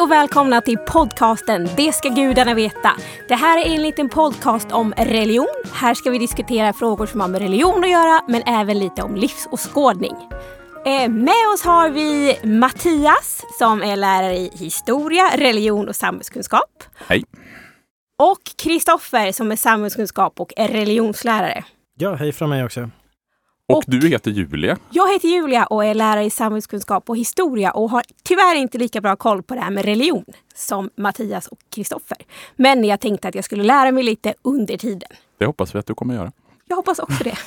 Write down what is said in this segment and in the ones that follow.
och välkomna till podcasten Det ska gudarna veta. Det här är en liten podcast om religion. Här ska vi diskutera frågor som har med religion att göra, men även lite om livsåskådning. Med oss har vi Mattias som är lärare i historia, religion och samhällskunskap. Hej. Och Kristoffer som är samhällskunskap och är religionslärare. Ja, hej från mig också. Och du heter Julia. Jag heter Julia och är lärare i samhällskunskap och historia och har tyvärr inte lika bra koll på det här med religion som Mattias och Kristoffer. Men jag tänkte att jag skulle lära mig lite under tiden. Det hoppas vi att du kommer göra. Jag hoppas också det.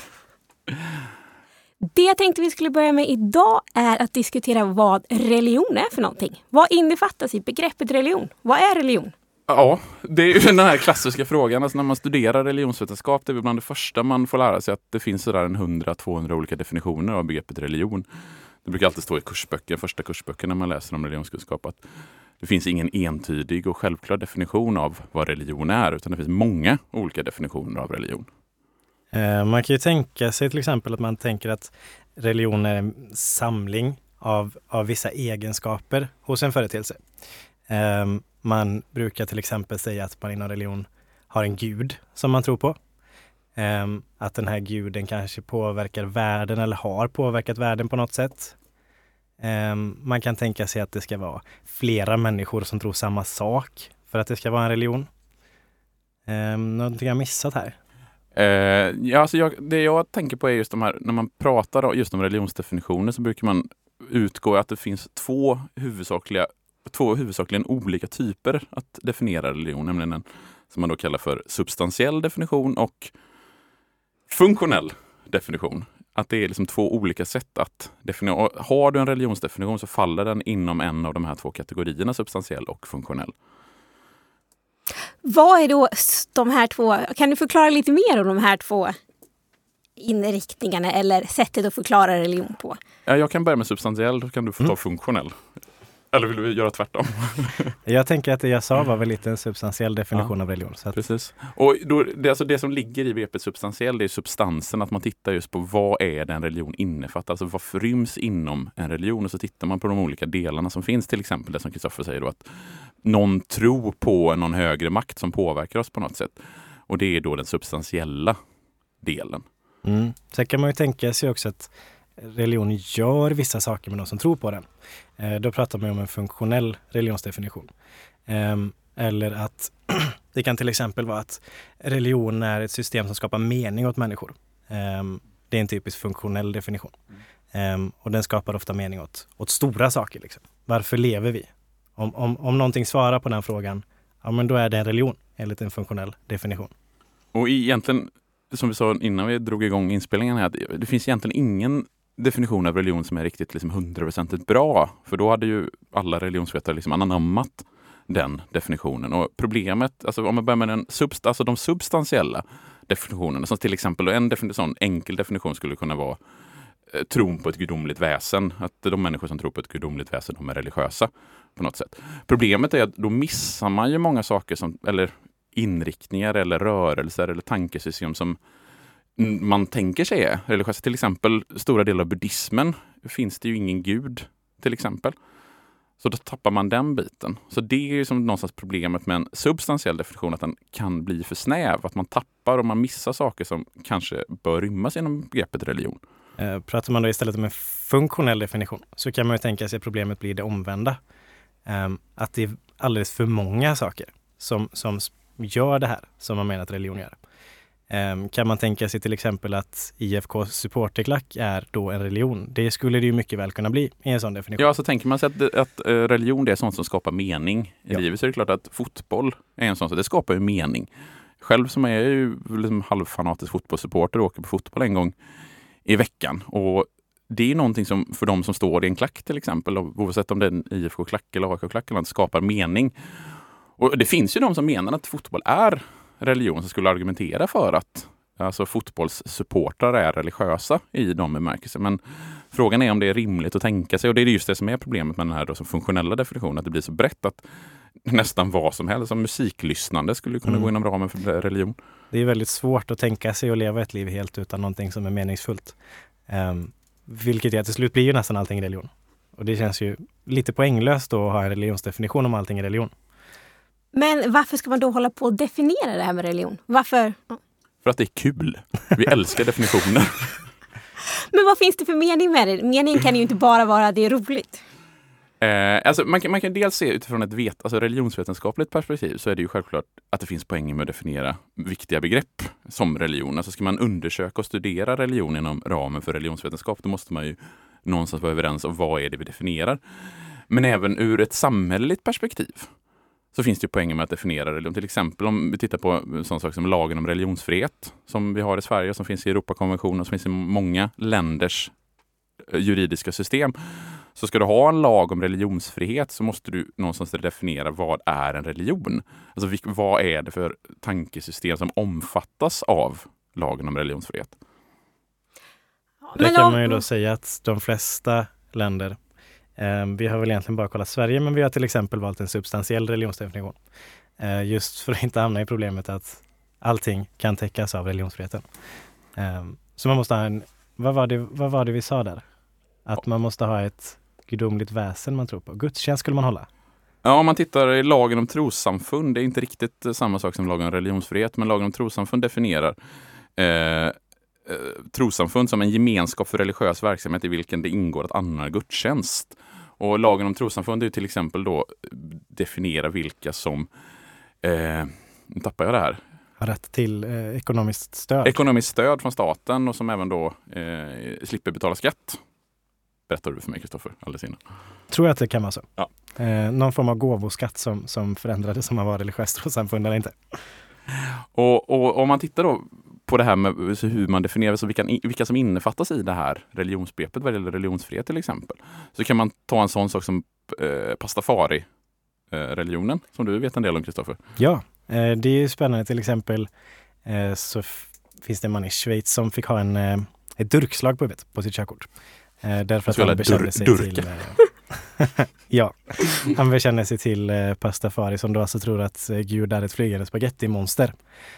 Det jag tänkte vi skulle börja med idag är att diskutera vad religion är för någonting. Vad innefattas i begreppet religion? Vad är religion? Ja, det är ju den här klassiska frågan. Alltså när man studerar religionsvetenskap, det är bland det första man får lära sig att det finns sådär 100-200 olika definitioner av begreppet religion. Det brukar alltid stå i kursböcker, första kursböcker när man läser om religionskunskap, att det finns ingen entydig och självklar definition av vad religion är, utan det finns många olika definitioner av religion. Man kan ju tänka sig till exempel att man tänker att religion är en samling av vissa egenskaper hos en företeelse. Man brukar till exempel säga att man inom religion har en gud som man tror på. Att den här guden kanske påverkar världen eller har påverkat världen på något sätt. Man kan tänka sig att det ska vara flera människor som tror samma sak för att det ska vara en religion. Någonting jag missat här? Det jag tänker på är just de här, när man pratar just om religionsdefinitioner så brukar man utgå att det finns två huvudsakligen olika typer att definiera religion, nämligen en som man då kallar för substantiell definition och funktionell definition. Att det är liksom två olika sätt att definiera. Och har du en religionsdefinition så faller den inom en av de här två kategorierna, substantiell och funktionell. Vad är då de här två? Kan du förklara lite mer om de här två inriktningarna eller sättet att förklara religion på? Ja, jag kan börja med substantiell, då kan du få ta funktionell. Eller vill vi göra tvärtom? Jag tänker att det jag sa var väl lite en substantiell definition av religion. Så att... Precis. Och då, det som ligger i begreppet substantiell, det är substansen, att man tittar just på vad är det en religion innefattar. Alltså vad ryms inom en religion, och så tittar man på de olika delarna som finns. Till exempel det som Kristoffer säger då, att någon tror på någon högre makt som påverkar oss på något sätt. Och det är då den substantiella delen. Sen kan man ju tänka sig också att religion gör vissa saker med de som tror på den. Då pratar man om en funktionell religionsdefinition. Eller att det kan till exempel vara att religion är ett system som skapar mening åt människor. Det är en typisk funktionell definition. Och den skapar ofta mening åt stora saker. Liksom. Varför lever vi? Om någonting svarar på den frågan, ja, men då är det en religion enligt en funktionell definition. Och egentligen, som vi sa innan vi drog igång inspelningen här, det finns egentligen ingen definition av religion som är riktigt liksom 100% bra. För då hade ju alla religionsvetare liksom anammat den definitionen. Och problemet, alltså om man börjar med de substantiella definitionerna, som till exempel sån enkel definition skulle kunna vara tron på ett gudomligt väsen. Att de människor som tror på ett gudomligt väsen, de är religiösa på något sätt. Problemet är att då missar man ju många saker eller inriktningar eller rörelser eller tankesystem som man tänker sig är religiösa. Till exempel stora delar av buddhismen finns det ju ingen gud till exempel. Så då tappar man den biten. Så det är ju som någonstans problemet med en substantiell definition, att den kan bli för snäv. Att man tappar och man missar saker som kanske bör rymmas inom begreppet religion. Pratar man då istället om en funktionell definition så kan man ju tänka sig att problemet blir det omvända. Att det är alldeles för många saker som gör det här som man menar att religion gör. Kan man tänka sig till exempel att IFK supporterklack är då en religion? Det skulle det ju mycket väl kunna bli i en sån definition. Ja, så tänker man sig att religion det är sånt som skapar mening i livet, så är det klart att fotboll är en sån sak. Det skapar ju mening. Själv som är ju liksom halvfanatisk fotbollssupporter och åker på fotboll en gång i veckan. Och det är någonting som för de som står i en klack till exempel, oavsett om det är en IFK-klack eller AIK-klack eller något, skapar mening. Och det finns ju de som menar att fotboll är religion, som skulle argumentera för att alltså fotbollssupportrar är religiösa i de bemärkelser. Men frågan är om det är rimligt att tänka sig, och det är just det som är problemet med den här då, som funktionella definitionen, att det blir så brett att nästan vad som helst, som musiklyssnande skulle kunna gå inom ramen för religion. Det är väldigt svårt att tänka sig och leva ett liv helt utan någonting som är meningsfullt. Vilket är till slut blir ju nästan allting religion. Och det känns ju lite poänglöst då att ha en religionsdefinition om allting är religion. Men varför ska man då hålla på att definiera det här med religion? Varför? För att det är kul. Vi älskar definitioner. Men vad finns det för mening med det? Meningen kan ju inte bara vara att det är roligt. Alltså man kan dels se utifrån ett religionsvetenskapligt perspektiv, så är det ju självklart att det finns poänger med att definiera viktiga begrepp som religion. Alltså ska man undersöka och studera religion inom ramen för religionsvetenskap, då måste man ju någonstans vara överens om vad är det vi definierar. Men även ur ett samhälleligt perspektiv så finns det ju poänger med att definiera religion. Till exempel om vi tittar på sån sak som lagen om religionsfrihet som vi har i Sverige, som finns i Europakonventionen och som finns i många länders juridiska system. Så ska du ha en lag om religionsfrihet så måste du någonstans definiera vad är en religion. Alltså vad är det för tankesystem som omfattas av lagen om religionsfrihet? Det kan man ju då säga att de flesta länder, vi har väl egentligen bara kollat Sverige, men vi har till exempel valt en substantiell religionsdefinition. Just för att inte hamna i problemet att allting kan täckas av religionsfriheten. Så man måste ha en, vad var det vi sa där? Att man måste ha ett gudomligt väsen man tror på. Gudstjänst skulle man hålla. Ja, om man tittar i lagen om trossamfund, det är inte riktigt samma sak som lagen om religionsfrihet, men lagen om trossamfund definierar trossamfund som en gemenskap för religiös verksamhet i vilken det ingår att anordna gudstjänst. Och lagen om trossamfund är ju till exempel då definiera vilka som nu tappar jag det här. Har rätt till ekonomiskt stöd. Ekonomiskt stöd från staten och som även då slipper betala skatt. Berättar du för mig, Kristoffer, alldeles innan. Tror jag att det kan vara så. Ja. Någon form av gåvoskatt som förändrades som man var religiöst trossamfund eller inte. Och om man tittar då på det här med hur man definierar så vilka som innefattas i det här religionsbegreppet vad gäller religionsfrihet till exempel, så kan man ta en sån sak som pastafari-religionen som du vet en del om, Kristoffer. Ja, det är ju spännande. Till exempel så finns det en man i Schweiz som fick ha ett durkslag på huvudet på sitt körkort. Därför att han bekände sig till ja, han bekänner sig till pastafari som då alltså tror att Gud är ett flygande spagettimonster.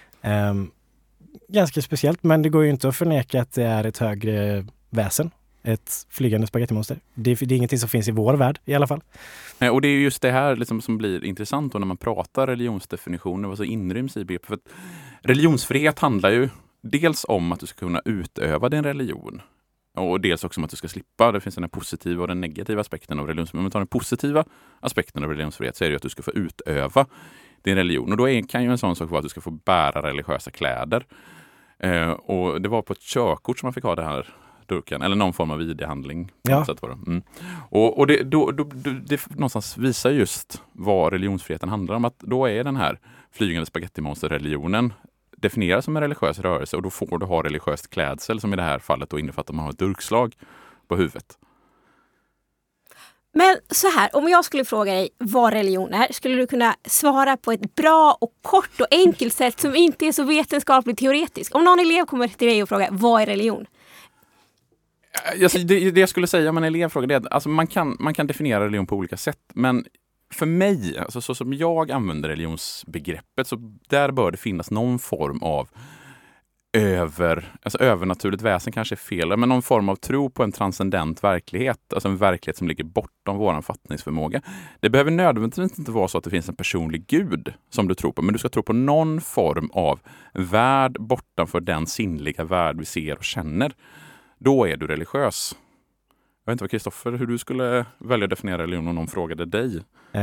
Ganska speciellt, men det går ju inte att förneka att det är ett högre väsen. Ett flygande spagettimonster. Det är ingenting som finns i vår värld i alla fall. Och det är just det här liksom som blir intressant då när man pratar religionsdefinitioner, vad så inryms i begreppet. För att religionsfrihet handlar ju dels om att du ska kunna utöva din religion. Och dels också om att du ska slippa. Det finns den positiva och den negativa aspekten av religionsfrihet. Om man tar den positiva aspekten av religionsfrihet så är det att du ska få utöva din religion. Och då kan ju en sån sak vara att du ska få bära religiösa kläder. Och det var på ett körkort som man fick ha det här durken. Eller någon form av ID-handling. Ja. Och det någonstans visar just vad religionsfriheten handlar om. Att då är den här flygande spagettimonster-religionen definieras som en religiös rörelse och då får du ha religiöst klädsel som i det här fallet då innefattar man har ett durkslag på huvudet. Men så här, om jag skulle fråga dig vad religion är, skulle du kunna svara på ett bra och kort och enkelt sätt som inte är så vetenskapligt teoretiskt? Om någon elev kommer till dig och frågar, vad är religion? Det jag skulle säga om en elevfråga är att alltså man kan definiera religion på olika sätt, men för mig, alltså så som jag använder religionsbegreppet, så där bör det finnas någon form av övernaturligt väsen kanske är fel, men någon form av tro på en transcendent verklighet, alltså en verklighet som ligger bortom vår fattningsförmåga. Det behöver nödvändigtvis inte vara så att det finns en personlig gud som du tror på, men du ska tro på någon form av värld bortanför den sinnliga värld vi ser och känner. Då är du religiös. Jag vet inte vad Kristoffer, hur du skulle välja att definiera religion om någon frågade dig.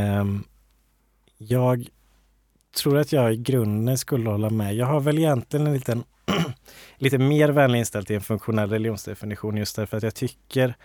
Jag tror att jag i grunden skulle hålla med. Jag har väl egentligen en lite mer vänlig inställd till en funktionell religionsdefinition just därför att jag tycker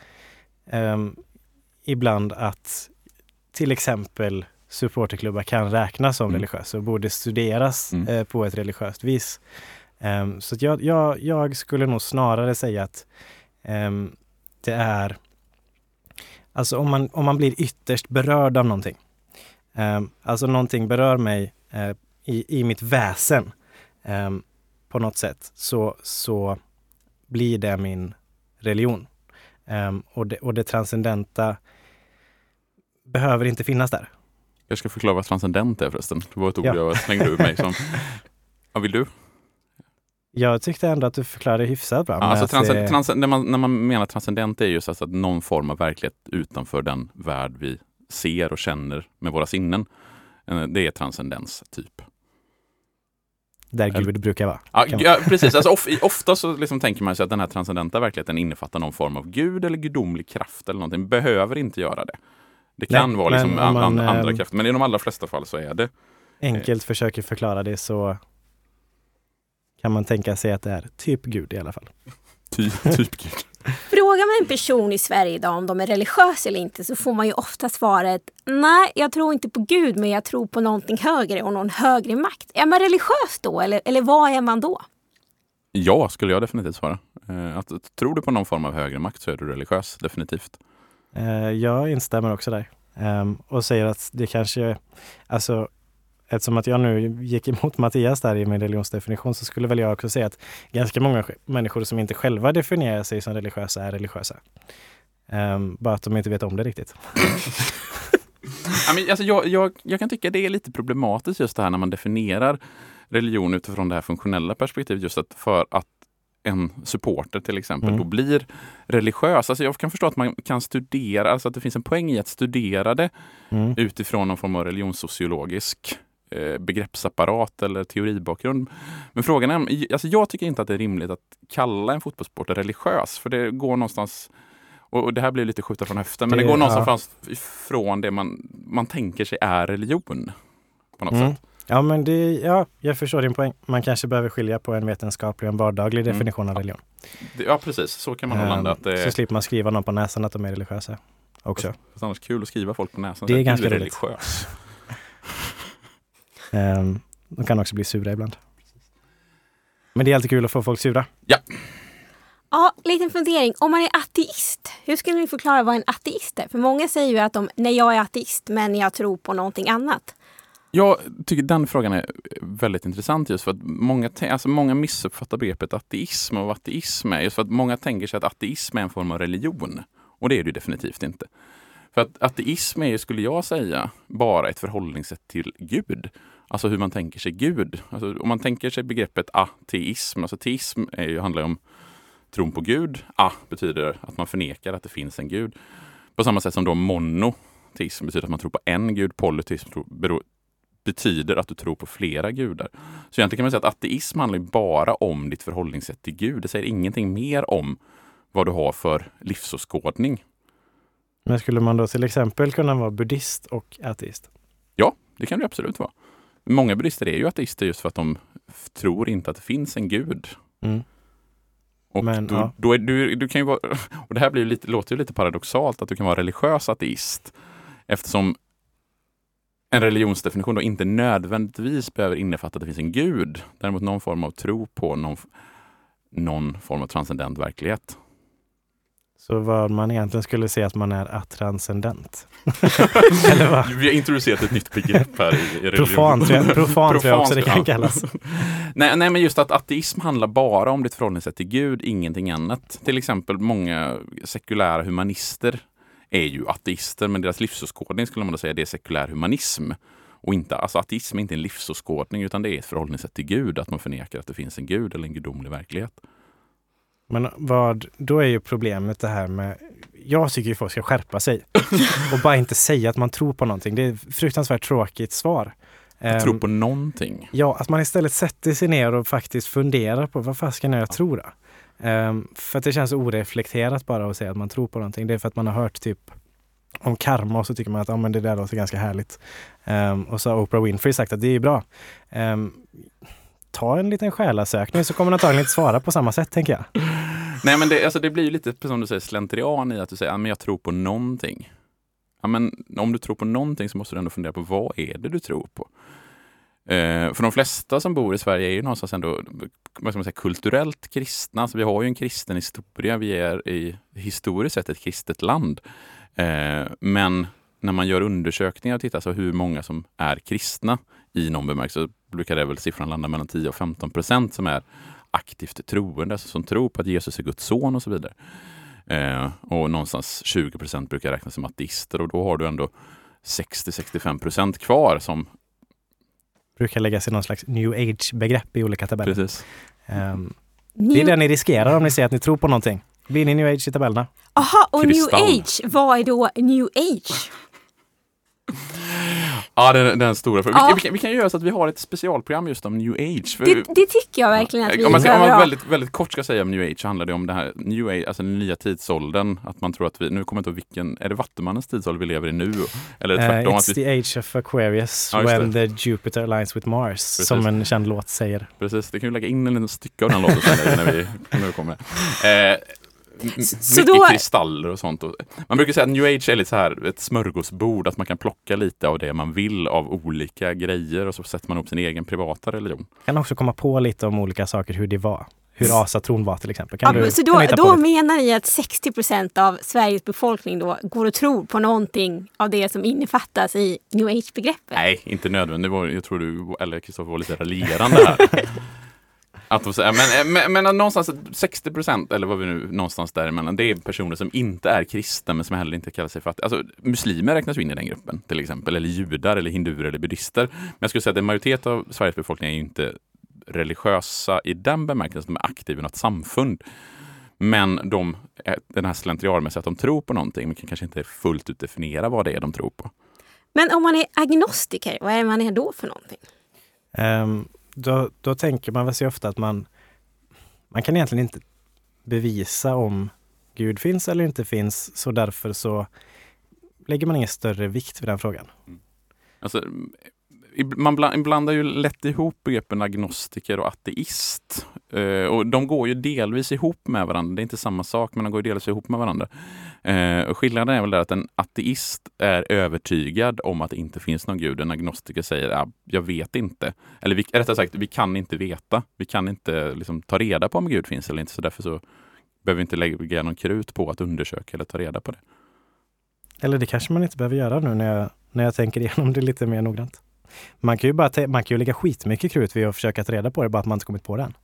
ibland att till exempel supporterklubbar kan räknas som religiösa och borde studeras på ett religiöst vis. Så att jag skulle nog snarare säga att det är alltså om man blir ytterst berörd av någonting. Alltså någonting berör mig i mitt väsen på något sätt så blir det min religion. Och det transcendenta behöver inte finnas där. Jag ska förklara vad transcendent är förresten. Det var ett ord jag slängde ur mig som. Ja, vill du? Jag tyckte ändå att du förklarade hyfsat bra. Alltså när man menar transcendent är just alltså att någon form av verklighet utanför den värld vi ser och känner med våra sinnen. Det är transcendens typ. Där Gud brukar vara. Ja, precis. Alltså, ofta så liksom tänker man sig att den här transcendenta verkligheten innefattar någon form av Gud eller gudomlig kraft eller någonting. Behöver inte göra det. Det kan vara liksom andra krafter, men i de allra flesta fall så är det. Enkelt försöker förklara det så kan man tänka sig att det är typ Gud i alla fall. Typ Gud. Frågar man en person i Sverige idag om de är religiösa eller inte så får man ju ofta svaret nej, jag tror inte på Gud men jag tror på någonting högre och någon högre makt. Är man religiös då eller vad är man då? Ja, skulle jag definitivt svara. Tror du på någon form av högre makt så är du religiös, definitivt. Jag instämmer också där. Och säger att det kanske, alltså eftersom att jag nu gick emot Mattias där i min religionsdefinition så skulle väl jag också säga att ganska många människor som inte själva definierar sig som religiösa är religiösa. Bara att de inte vet om det riktigt. Alltså jag kan tycka det är lite problematiskt just det här när man definierar religion utifrån det här funktionella perspektivet just att för att en supporter till exempel då blir religiös. Alltså jag kan förstå att man kan studera, alltså att det finns en poäng i att studera det utifrån någon form av religionssociologisk begreppsapparat eller teoribakgrund. Men frågan är, alltså jag tycker inte att det är rimligt att kalla en fotbollssportare religiös, för det går någonstans, och det här blir lite skjuta från höften, men det går någonstans från det man tänker sig är religion på något sätt. Ja, men jag förstår din poäng. Man kanske behöver skilja på en vetenskaplig och en vardaglig definition av religion. Ja, precis. Så kan man nog landa. Så slipper man skriva någon på näsan att de är religiösa också. Det är annars kul att skriva folk på näsan. Det är ganska religiös. De kan också bli sura ibland. Men det är alltid kul att få folk sura. Ja. Ja, liten fundering. Om man är ateist, hur skulle ni förklara vad en ateist är? För många säger ju att jag är ateist men jag tror på någonting annat. Jag tycker den frågan är väldigt intressant just för att många missuppfattar begreppet ateism och vad ateism är. Just för att många tänker sig att ateism är en form av religion. Och det är det definitivt inte. För att ateism är, skulle jag säga, bara ett förhållningssätt till Gud. Alltså hur man tänker sig Gud. Alltså om man tänker sig begreppet ateism. Alltså teism handlar om tron på Gud. Betyder att man förnekar att det finns en Gud. På samma sätt som då monoteism betyder att man tror på en Gud. Polyteism betyder att du tror på flera gudar. Så egentligen kan man säga att ateism handlar bara om ditt förhållningssätt till Gud. Det säger ingenting mer om vad du har för livsåskådning. Men skulle man då till exempel kunna vara buddhist och ateist? Ja, det kan det absolut vara. Många buddhister är ju ateister just för att de tror inte att det finns en gud. Och men, då är du kan ju vara, och det här låter ju lite paradoxalt att du kan vara religiös ateist eftersom en religionsdefinition då inte nödvändigtvis behöver innefatta att det finns en gud. Däremot någon form av tro på någon form av transcendent verklighet. Så vad man egentligen skulle säga att man är atranscendent. Eller vad? Vi har introducerat ett nytt begrepp här i religion. Profan tror jag också det kan kallas. Nej, men just att ateism handlar bara om ditt förhållningssätt till Gud, ingenting annat. Till exempel många sekulära humanister är ju ateister, men deras livsåskådning skulle man då säga det är sekulär humanism. Och inte, alltså ateism är inte en livsåskådning utan det är ett förhållningssätt till Gud, att man förnekar att det finns en Gud eller en gudomlig verklighet. Men då är ju problemet det här med, jag tycker ju folk ska skärpa sig och bara inte säga att man tror på någonting. Det är ett fruktansvärt tråkigt svar. Att tro på någonting? Ja, att man istället sätter sig ner och faktiskt funderar på vad fan ska jag tro då? För att det känns oreflekterat bara att säga att man tror på någonting. Det är för att man har hört typ om karma och så tycker man att men det där låter ganska härligt. Och så har Oprah Winfrey sagt att det är bra. Ta en liten själasökning så kommer man antagligen inte svara på samma sätt, tänker jag. Nej, men det blir ju lite som du säger slentrian i att du säger men jag tror på någonting. Ja, men om du tror på någonting så måste du ändå fundera på vad är det du tror på. För de flesta som bor i Sverige är ju någonstans ändå, vad ska man säga, kulturellt kristna. Så vi har ju en kristen historia. Vi är historiskt sett ett kristet land. Men när man gör undersökningar och tittar så hur många som är kristna i någon bemärkelse så brukar det väl siffran landa mellan 10 och 15% som är aktivt troende, alltså som tror på att Jesus är Guds son och så vidare. Och någonstans 20% brukar räknas som ateister och då har du ändå 60-65% kvar som brukar lägga sig någon slags new age-begrepp i olika tabeller. Precis. Det är det ni riskerar om ni säger att ni tror på någonting. Blir ni new age i tabellerna? Aha, och Kristall. new age, vad är då new age? Ja, det är den stora frågan. Ja. Vi kan göra så att vi har ett specialprogram just om new age. För Det tycker jag verkligen att vi om man behöver ha. väldigt kort ska säga om new age, så handlar det om det här new age, alltså den nya tidsåldern, att man tror att nu kommer inte ihåg vilken, är det Vattumannens tidsålder vi lever i nu, eller tvärtom? It's the age of Aquarius when the Jupiter aligns with Mars, precis. Som en känd låt säger. Precis, det kan vi lägga in en liten stycke av den låten när vi kommer. Så mycket då... kristaller och sånt. Man brukar säga att new age är lite så här ett smörgåsbord, att man kan plocka lite av det man vill av olika grejer och så sätter man upp sin egen privata religion. Kan också komma på lite om olika saker, hur det var. Hur asatron var till exempel. Så då menar ni att 60% av Sveriges befolkning då går och tror på någonting av det som innefattas i new age-begreppet? Nej, inte nödvändigt. Jag tror du, eller Kristoffer, var lite raljerande här. Men någonstans 60%, eller vad vi nu någonstans däremellan, det är personer som inte är kristna men som heller inte kallar sig fattiga. Alltså muslimer räknas in i den gruppen till exempel, eller judar, eller hinduer, eller buddhister. Men jag skulle säga att en majoritet av Sveriges befolkning är ju inte religiösa i den bemärkelsen, de är aktiva i något samfund. Men den här slentrianmässiga att de tror på någonting, men kan kanske inte fullt ut definiera vad det är de tror på. Men om man är agnostiker, vad är man då för någonting? Då tänker man väl sig ofta att man kan egentligen inte bevisa om Gud finns eller inte finns, så därför så lägger man ingen större vikt vid den frågan. Alltså, man blandar ju lätt ihop begreppen agnostiker och ateist. Och de går ju delvis ihop med varandra. Det är inte samma sak, men de går ju delvis ihop med varandra. Och skillnaden är väl där att en ateist är övertygad om att det inte finns någon gud. En agnostiker säger, jag vet inte. Eller rättare sagt, vi kan inte veta. Vi kan inte liksom ta reda på om Gud finns eller inte. Så därför så behöver vi inte lägga någon krut på att undersöka eller ta reda på det. Eller det kanske man inte behöver göra nu när jag tänker igenom det lite mer noggrant. Man kan ju lägga skitmycket krut vid att försöka ta reda på det, bara att man inte kommit på den.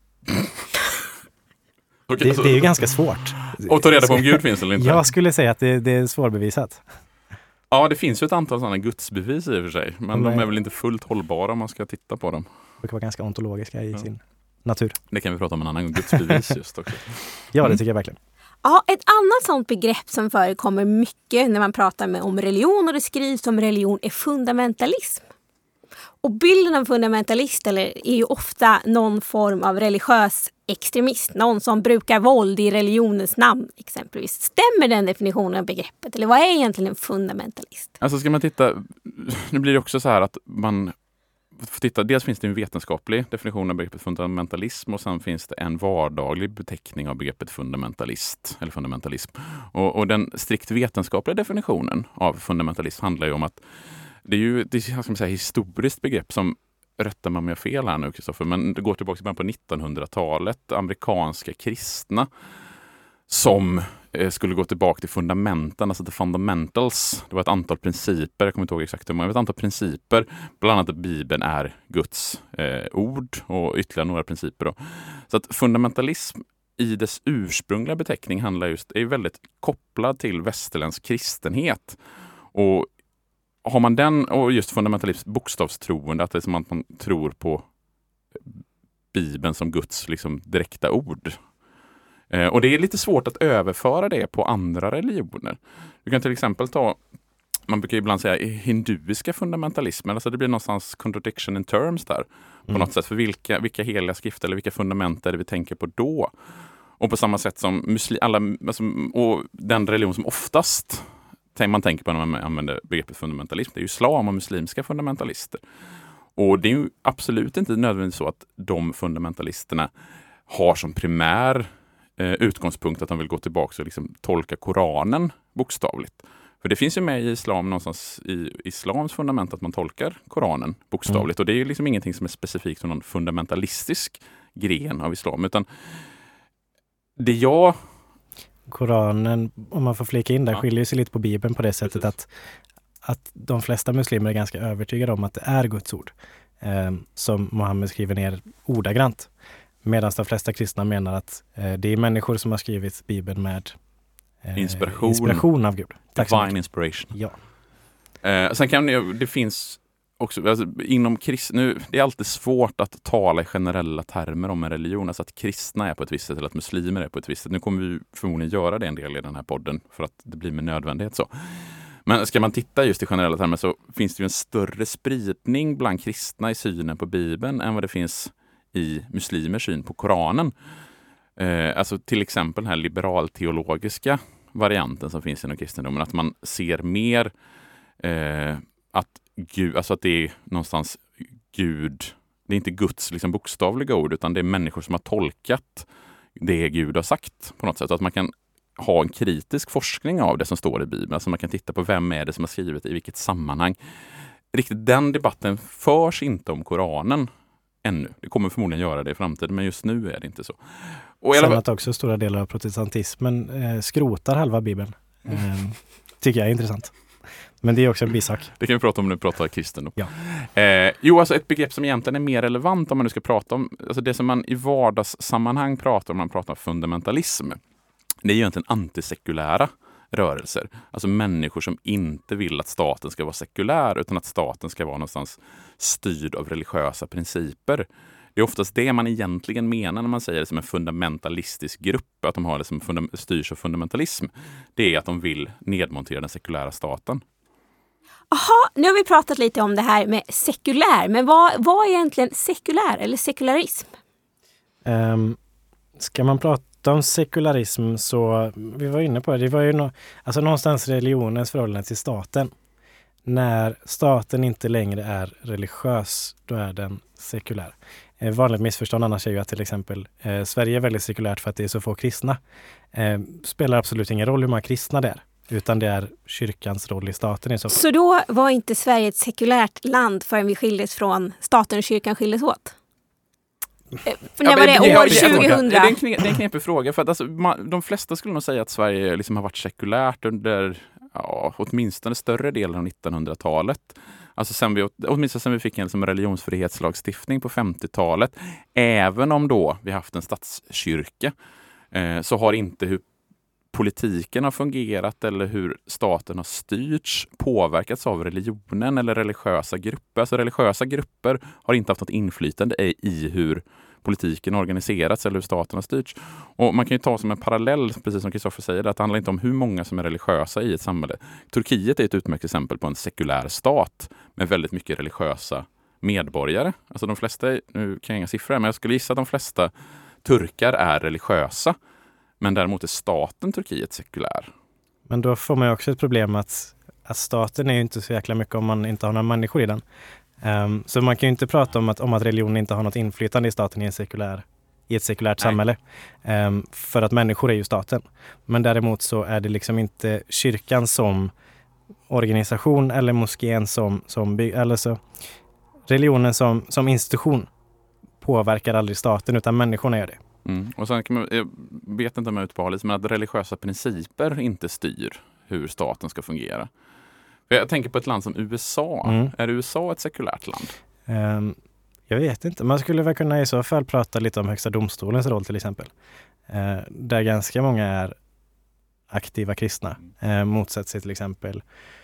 Okay, det är ju ganska svårt. Och ta reda på om Gud finns eller inte? Jag skulle säga att det är svårbevisat. Ja, det finns ju ett antal sådana gudsbevis i och för sig. Men de är väl inte fullt hållbara om man ska titta på dem. De brukar vara ganska ontologiska i sin natur. Det kan vi prata om en annan gång, gudsbevis just också. Ja, det tycker jag verkligen. Ja, ett annat sånt begrepp som förekommer mycket när man pratar om religion och det skrivs om religion är fundamentalism. Och bilden av fundamentalist är ju ofta någon form av religiös extremist. Någon som brukar våld i religionens namn exempelvis. Stämmer den definitionen av begreppet? Eller vad är egentligen en fundamentalist? Alltså ska man titta, nu blir det också så här att man får titta, dels finns det en vetenskaplig definition av begreppet fundamentalism och sen finns det en vardaglig beteckning av begreppet fundamentalist eller fundamentalism. Och den strikt vetenskapliga definitionen av fundamentalism handlar ju om att det är ju ett historiskt begrepp som, rättar man om jag fel här nu Kristoffer, men det går tillbaka på 1900-talet, amerikanska kristna som skulle gå tillbaka till fundamenten, alltså the fundamentals. Det var ett antal principer, jag kommer inte ihåg exakt hur många, ett antal principer, bland annat att Bibeln är Guds ord och ytterligare några principer då. Så att fundamentalism i dess ursprungliga beteckning är väldigt kopplad till västerländsk kristenhet. Och har man den, och just fundamentalism, bokstavstroende, att det är som att man tror på Bibeln som Guds liksom direkta ord. Och det är lite svårt att överföra det på andra religioner. Du kan till exempel man brukar ibland säga hinduiska fundamentalismen, alltså det blir någonstans contradiction in terms där på något sätt, för vilka heliga skrifter eller vilka fundament är det vi tänker på då? Och på samma sätt som och den religion som oftast man tänker på när man använder begreppet fundamentalism, det är ju islam och muslimska fundamentalister. Och det är ju absolut inte nödvändigt så att de fundamentalisterna har som primär utgångspunkt att de vill gå tillbaka och liksom tolka Koranen bokstavligt. För det finns ju med i islam någonstans i islams fundament att man tolkar Koranen bokstavligt. Och det är ju liksom ingenting som är specifikt för någon fundamentalistisk gren av islam. Utan Koranen, om man får flika in där, skiljer sig lite på Bibeln på det sättet att de flesta muslimer är ganska övertygade om att det är Guds ord som Mohammed skriver ner ordagrant. Medan de flesta kristna menar att det är människor som har skrivit Bibeln med inspiration av Gud. Divine inspiration. Ja. Sen det finns också, alltså, inom nu, det är alltid svårt att tala i generella termer om en religion. Alltså att kristna är på ett visst sätt eller att muslimer är på ett visst sätt. Nu kommer vi förmodligen göra det en del i den här podden för att det blir med nödvändighet så. Men ska man titta just i generella termer så finns det ju en större spridning bland kristna i synen på Bibeln än vad det finns i muslimers syn på Koranen. Alltså till exempel den här liberalteologiska varianten som finns inom kristendomen. Att man ser mer att Gud, alltså att det är någonstans Gud, det är inte Guds liksom bokstavliga ord utan det är människor som har tolkat det Gud har sagt på något sätt. Att man kan ha en kritisk forskning av det som står i Bibeln. Alltså man kan titta på vem är det som har skrivit det, i vilket sammanhang. Riktigt den debatten förs inte om Koranen ännu. Det kommer förmodligen göra det i framtiden, men just nu är det inte så. Och sen att också stora delar av protestantismen skrotar halva Bibeln. Tycker jag är intressant. Men det är också en bisak. Det kan vi prata om när vi pratar kristendom. Ja. Alltså ett begrepp som egentligen är mer relevant om man nu ska prata om, alltså det som man i vardagssammanhang pratar om, man pratar om fundamentalism. Det är ju egentligen antisekulära rörelser. Alltså människor som inte vill att staten ska vara sekulär utan att staten ska vara någonstans styrd av religiösa principer. Det är oftast det man egentligen menar när man säger det som en fundamentalistisk grupp, att de har det som styrs av fundamentalism. Det är att de vill nedmontera den sekulära staten. Aha, nu har vi pratat lite om det här med sekulär, men vad är egentligen sekulär eller sekularism? Ska man prata om sekularism så, vi var inne på det var ju alltså någonstans religionens förhållande till staten. När staten inte längre är religiös, då är den sekulär. Vanligt missförstånd annars är ju att till exempel Sverige är väldigt sekulärt för att det är så få kristna. Spelar absolut ingen roll hur många kristna det är, utan det är kyrkans roll i staten i så fall. Så då var inte Sverige ett sekulärt land förrän vi skildes från staten och kyrkan skildes åt? För när var det år 2000? Det är en knepig fråga. För att alltså, de flesta skulle nog säga att Sverige liksom har varit sekulärt under åtminstone större delen av 1900-talet. Alltså åtminstone sen vi fick en som religionsfrihetslagstiftning på 50-talet. Även om då vi haft en statskyrka så har inte hur politiken har fungerat eller hur staten har styrts påverkats av religionen eller religiösa grupper. Alltså religiösa grupper har inte haft något inflytande i hur politiken organiserats eller hur staten har styrts. Och man kan ju ta som en parallell, precis som Kristoffer säger, att det handlar inte om hur många som är religiösa i ett samhälle. Turkiet är ett utmärkt exempel på en sekulär stat med väldigt mycket religiösa medborgare. Alltså de flesta, nu kan jag inga siffror, men jag skulle gissa att de flesta turkar är religiösa. Men däremot är staten Turkiet sekulär. Men då får man ju också ett problem att staten är ju inte så jäkla mycket om man inte har några människor i den. Så man kan ju inte prata om att religion inte har något inflytande i staten i ett sekulärt samhälle. För att människor är ju staten. Men däremot så är det liksom inte kyrkan som organisation eller moskén eller så religionen som institution påverkar aldrig staten utan människorna gör det. Och sen kan man, jag vet inte om jag är ute på halis, men att religiösa principer inte styr hur staten ska fungera. Jag tänker på ett land som USA. Är USA ett sekulärt land? Jag vet inte. Man skulle väl kunna i så fall prata lite om högsta domstolens roll till exempel. Där ganska många är aktiva kristna. Motsatt sig till exempel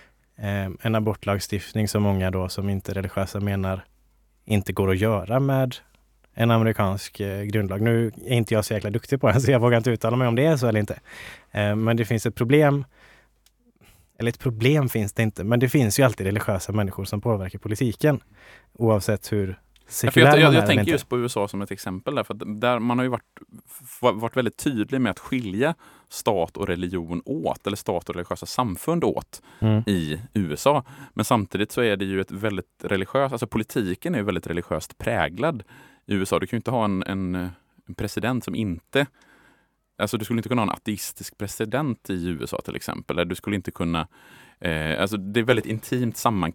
en abortlagstiftning som många då som inte är religiösa menar inte går att göra med en amerikansk grundlag. Nu är inte jag så jäkla duktig på den så jag vågar inte uttala mig om det är så eller inte. Men det finns ett problem. Eller ett problem finns det inte. Men det finns ju alltid religiösa människor som påverkar politiken. Oavsett hur sekulär man är. Jag tänker just på USA som ett exempel. Där, för där man har ju varit väldigt tydlig med att skilja stat och religion åt. Eller stat och religiösa samfund åt i USA. Men samtidigt så är det ju ett väldigt religiöst. Alltså politiken är ju väldigt religiöst präglad i USA. Du kan ju inte ha en president som inte... Alltså du skulle inte kunna ha en ateistisk president i USA till exempel. Eller du skulle inte kunna... alltså det är väldigt intimt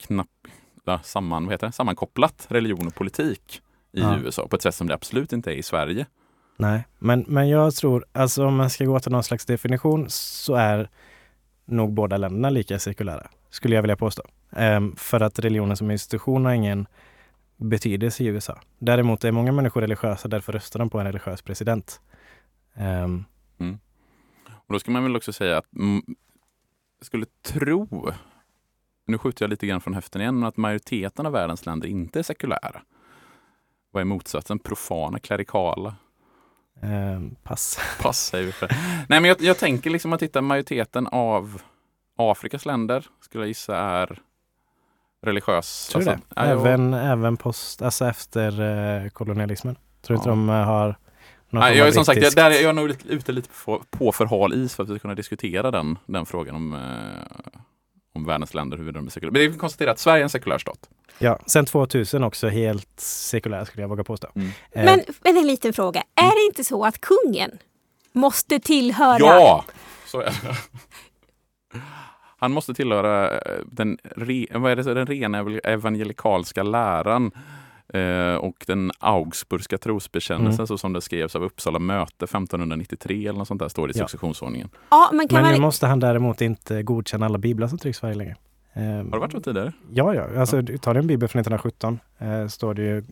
sammankopplat religion och politik i USA på ett sätt som det absolut inte är i Sverige. Nej, men jag tror, alltså om man ska gå till någon slags definition så är nog båda länderna lika sekulära, skulle jag vilja påstå. För att religionen som institution har ingen betydelse i USA. Däremot är många människor religiösa, därför röstar de på en religiös president. Och då ska man väl också säga att jag skulle tro nu skjuter jag lite grann från höften igen, men att majoriteten av världens länder inte är sekulära. Vad är motsatsen? Profana, klerikala? Pass. Pass säger vi för. Nej, men jag tänker liksom att titta, majoriteten av Afrikas länder skulle jag gissa är religiös. Tror du det? Även efter kolonialismen? Tror du inte de har någon Nej, jag är som sagt, jag är nog ute lite på för hal is för att vi ska kunna diskutera den frågan om världens länder, hur de är sekulära. Men det är konstaterat att Sverige är en sekulär stat. Ja, sen 2000 också helt sekulär skulle jag våga påstå. Men en liten fråga. Är det inte så att kungen måste tillhöra... Ja, så är det. Han måste tillhöra den rena evangelikalska läran och den augsburgska trosbekännelsen så som det skrevs av Uppsala möte 1593 eller något sånt där står det i successionsordningen. Ja, men nu måste han däremot inte godkänna alla biblar som trycks varje längre. Har det varit så tidigare? Ja. Alltså, tar du en bibel från 1917 står det ju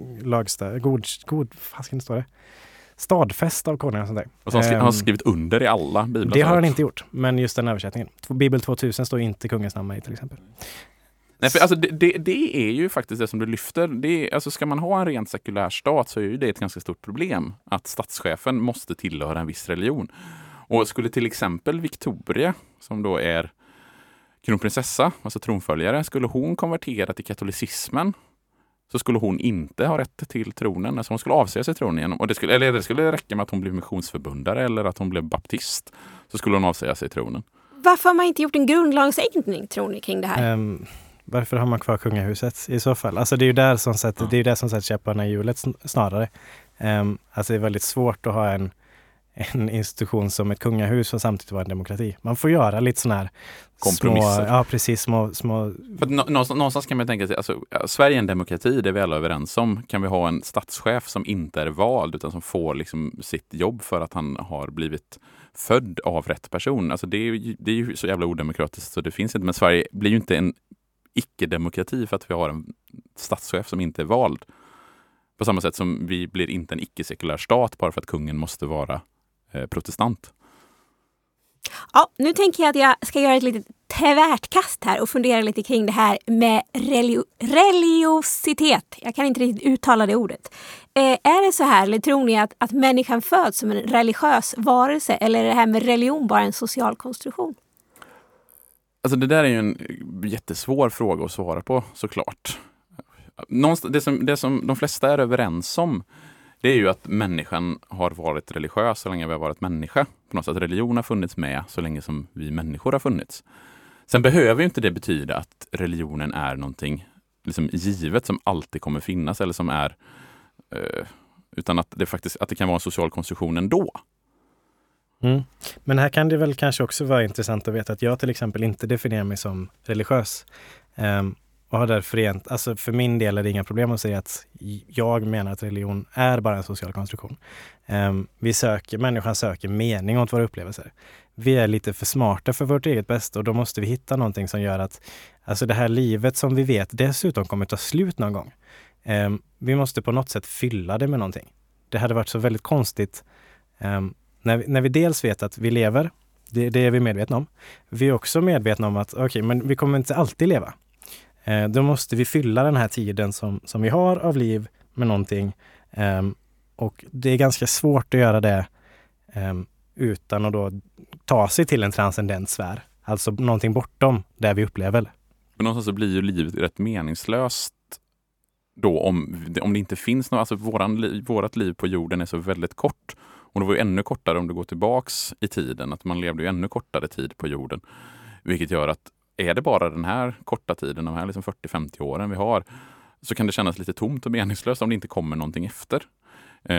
stadfäst av konungen och sånt där. Och så han har skrivit under i alla biblar? Det har han inte gjort, men just den översättningen. Bibel 2000 står inte kungens namn i till exempel. Nej, för alltså det är ju faktiskt det som du lyfter. Alltså ska man ha en rent sekulär stat så är ju det ett ganska stort problem. Att statschefen måste tillhöra en viss religion. Och skulle till exempel Victoria, som då är kronprinsessa, alltså tronföljare, skulle hon konvertera till katolicismen så skulle hon inte ha rätt till tronen. Alltså hon skulle avsäga sig tronen igen. Och det skulle räcka med att hon blev missionsförbundare eller att hon blev baptist. Så skulle hon avsäga sig tronen. Varför har man inte gjort en grundlagsändring, tror ni, kring det här? Varför har man kvar kungahuset i så fall? Alltså det är ju där som sätter käpparna i hjulet snarare. Alltså det är väldigt svårt att ha en institution som ett kungahus och samtidigt vara en demokrati. Man får göra lite sådana här kompromisser. Små. För någonstans kan man tänka sig, alltså, Sverige är en demokrati, det är vi alla överens om. Kan vi ha en statschef som inte är vald utan som får liksom sitt jobb för att han har blivit född av rätt person? Alltså det är ju så jävla odemokratiskt så det finns inte. Men Sverige blir ju inte en icke-demokrati för att vi har en statschef som inte är vald. På samma sätt som vi blir inte en icke-sekulär stat bara för att kungen måste vara protestant. Ja, nu tänker jag att jag ska göra ett litet tvärtkast här och fundera lite kring det här med religiositet. Jag kan inte riktigt uttala det ordet. Är det så här, eller tror ni att människan föds som en religiös varelse, eller är det här med religion bara en social konstruktion? Alltså det där är ju en jättesvår fråga att svara på, såklart. Det som de flesta är överens om, det är ju att människan har varit religiös så länge vi har varit människa. På något sätt religion har funnits med så länge som vi människor har funnits. Sen behöver ju inte det betyda att religionen är någonting liksom givet som alltid kommer finnas eller som är utan att det kan vara en social konstruktion ändå. Men här kan det väl kanske också vara intressant att veta att jag till exempel inte definierar mig som religiös. Och har därför alltså för min del är det inga problem att säga att jag menar att religion är bara en social konstruktion. Människan söker mening åt våra upplevelser. Vi är lite för smarta för vårt eget bästa och då måste vi hitta någonting som gör att alltså det här livet som vi vet dessutom kommer ta slut någon gång. Vi måste på något sätt fylla det med någonting. Det hade varit så väldigt konstigt när vi dels vet att vi lever, det är vi medvetna om. Vi är också medvetna om att men vi kommer inte alltid leva. Då måste vi fylla den här tiden som vi har av liv med någonting. Och det är ganska svårt att göra det utan att då ta sig till en transcendent sfär. Alltså någonting bortom det vi upplever. Men någonstans så blir ju livet rätt meningslöst då om det inte finns något. Alltså vårat liv på jorden är så väldigt kort. Och det var ju ännu kortare om du går tillbaks i tiden. Att man levde ju ännu kortare tid på jorden. Vilket gör att är det bara den här korta tiden, de här liksom 40-50 åren vi har, så kan det kännas lite tomt och meningslöst om det inte kommer någonting efter. Jag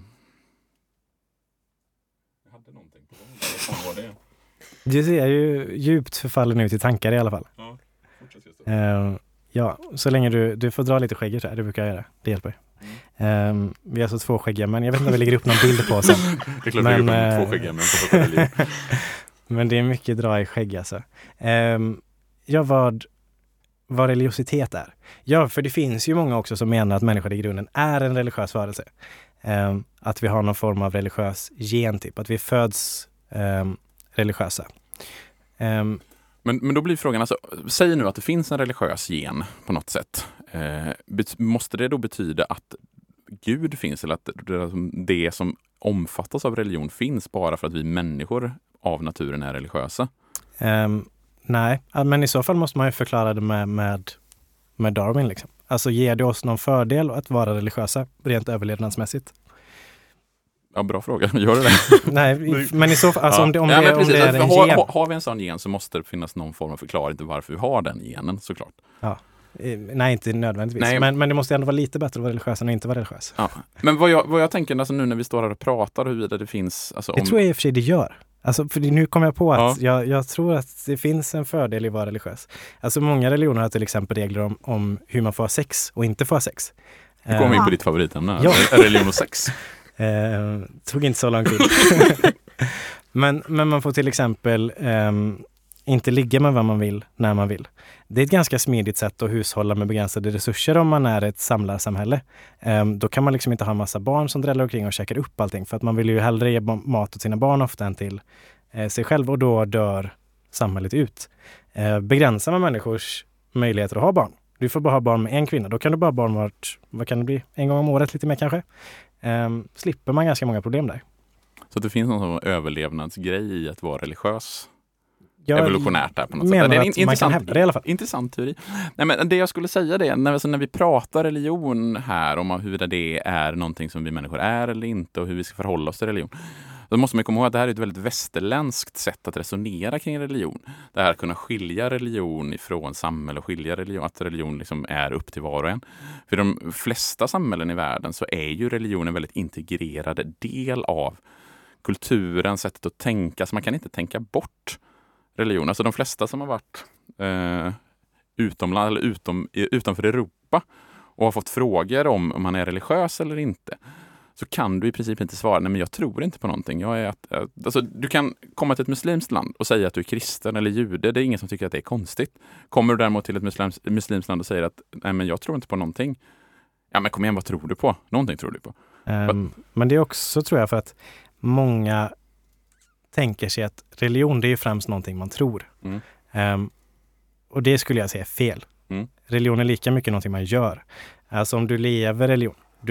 hade någonting på gång. Vad var det? Du ser ju djupt förfallen ut i tankar i alla fall. Ja, fortsätt just ja, så länge du får dra lite skägget här, det brukar jag göra. Det hjälper. Vi har alltså 2 skäggiga män. Jag vet inte om vi lägger upp någon bild på sen. Det är klart vi lägger upp 2 skäggiga män på men det är mycket dra i skägg alltså. Vad religiositet är. Ja, för det finns ju många också som menar att människan i grunden är en religiös varelse. Att vi har någon form av religiös gentyp. Att vi föds religiösa. Men då blir frågan, alltså, säg nu att det finns en religiös gen på något sätt. Måste det då betyda att Gud finns eller att det som omfattas av religion finns bara för att vi människor av naturen är religiösa? Nej, men i så fall måste man ju förklara det med Darwin. Liksom. Alltså ger det oss någon fördel att vara religiösa rent överlevnadsmässigt? Ja, bra fråga. Gör det det? Nej, men i så fall, alltså, om det är en gen. Har vi en sån gen så måste det finnas någon form av förklaring till varför vi har den genen, såklart. Ja. Nej, inte nödvändigtvis. Nej. Men det måste ändå vara lite bättre att vara religiös än att inte vara religiös. Ja. Men vad jag tänker alltså, nu när vi står här och pratar huruvida det finns... Alltså, det tror jag i och för sig det gör. Alltså, för nu kommer jag på att jag tror att det finns en fördel i att vara religiös. Alltså många religioner har till exempel regler om hur man får ha sex och inte får ha sex. Nu kommer vi in på ditt favoritämne. Ja. Religion och sex. Tog inte så lång tid. men man får till exempel inte ligga med vad man vill när man vill. Det är ett ganska smidigt sätt att hushålla med begränsade resurser om man är ett samlarsamhälle. Då kan man liksom inte ha en massa barn som dräller omkring och käkar upp allting. För att man vill ju hellre ge mat åt sina barn ofta än till sig själv. Och då dör samhället ut. Begränsar man människors möjligheter att ha barn. Du får bara ha barn med en kvinna. Då kan du bara ha barn vad kan det bli? En gång om året, lite mer kanske. Slipper man ganska många problem där. Så det finns någon sån överlevnadsgrej i att vara religiös? Evolutionärt där på något sätt. Det är en man kan hävda det i alla fall. Intressant teori. Nej, men det jag skulle säga det, när vi pratar religion här, om hur det är någonting som vi människor är eller inte och hur vi ska förhålla oss till religion, då måste man komma ihåg att det här är ett väldigt västerländskt sätt att resonera kring religion. Det här att kunna skilja religion ifrån samhälle och skilja religion, att religion liksom är upp till var och en. För de flesta samhällen i världen så är ju religion en väldigt integrerad del av kulturen, sättet att tänka, så man kan inte tänka bort religion. Alltså de flesta som har varit utomland eller utanför Europa och har fått frågor om man är religiös eller inte, så kan du i princip inte svara, nej men jag tror inte på någonting. Alltså, du kan komma till ett muslimskt land och säga att du är kristen eller jude, det är ingen som tycker att det är konstigt. Kommer du däremot till ett muslimskt land och säger att nej men jag tror inte på någonting. Ja men kom igen, vad tror du på? Någonting tror du på. Men det är också, tror jag, för att många tänker sig att religion, det är främst någonting man tror. Och det skulle jag säga är fel. Religion är lika mycket någonting man gör. Alltså om du lever religion,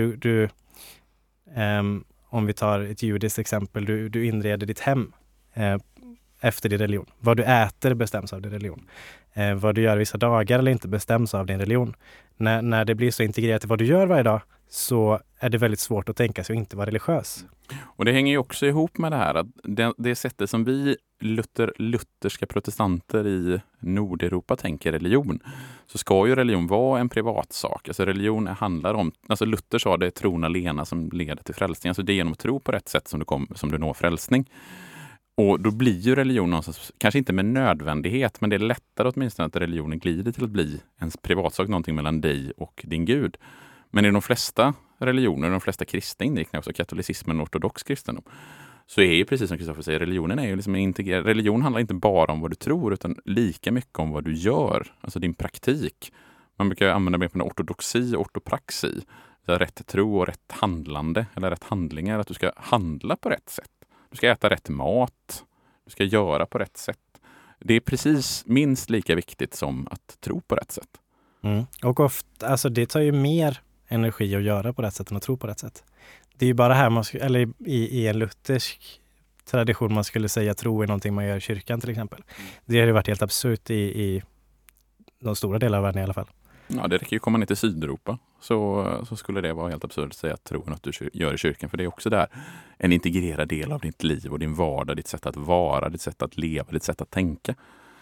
om vi tar ett judiskt exempel, du inreder ditt hem efter din religion. Vad du äter bestäms av din religion. Vad du gör vissa dagar eller inte bestäms av din religion. När det blir så integrerat i vad du gör varje dag, så är det väldigt svårt att tänka sig att inte vara religiös. Och det hänger ju också ihop med det här att det sättet som vi lutherska protestanter i Nordeuropa tänker religion, så ska ju religion vara en privatsak. Alltså religion handlar om, alltså Luther sa det är tron alena som leder till frälsning. Alltså det är genom att tro på rätt sätt som du når frälsning. Och då blir ju religion någonstans, kanske inte med nödvändighet, men det är lättare åtminstone att religionen glider till att bli en privatsak, någonting mellan dig och din Gud. Men i de flesta religioner, de flesta kristna inriktningar, också katolicismen och ortodox kristendom, så är ju precis som Kristoffer säger, religionen är ju liksom integrerad. Religion handlar inte bara om vad du tror, utan lika mycket om vad du gör, alltså din praktik. Man brukar använda begreppen ortodoxi och ortopraxi, rätt tro och rätt handlande, eller rätt handlingar, att du ska handla på rätt sätt. Du ska äta rätt mat, du ska göra på rätt sätt. Det är precis minst lika viktigt som att tro på rätt sätt. Och ofta, alltså det tar ju mer energi att göra på rätt sätt än att tro på rätt sätt. Det är ju bara här eller i en luthersk tradition man skulle säga tro är någonting man gör i kyrkan till exempel. Det har ju varit helt absurt i de stora delar av världen i alla fall. Ja, det räcker ju komma ner till Sydeuropa så skulle det vara helt absurt att säga att tro är något du gör i kyrkan, för det är också där en integrerad del av ditt liv och din vardag, ditt sätt att vara, ditt sätt att leva, ditt sätt att tänka.